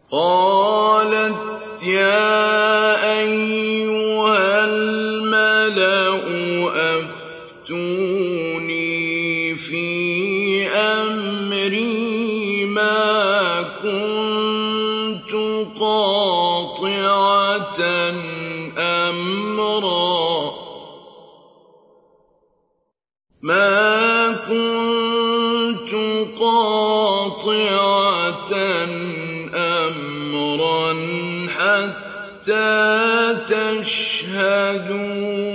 قَالَتْ يَا أَيُّهَا الْمَلَأُ أَفْتُونِي فِي أَمْرِي مَا كُنتُ قَاطِعَةً أَمْرًا حَتَّىٰ تَشْهَدُونِ